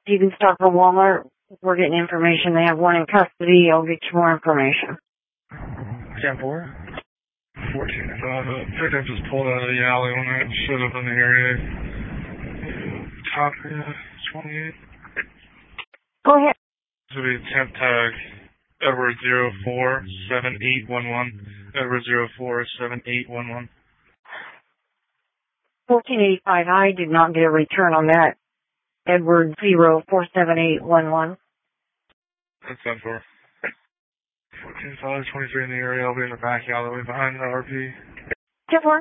You can stop at Walmart. We're getting information. They have one in custody. I'll get you more information. 10-4. 14. Pickup just pulled out of the alley when I showed up in the area. Top 28. Go ahead. This will be temp tag. Edward 047811. Edward 047811. 1485. I did not get a return on that. Edward 047811. That's 10-4. 14-5, 23 in the area. I'll be in the back alleyway behind the RP. 10-4.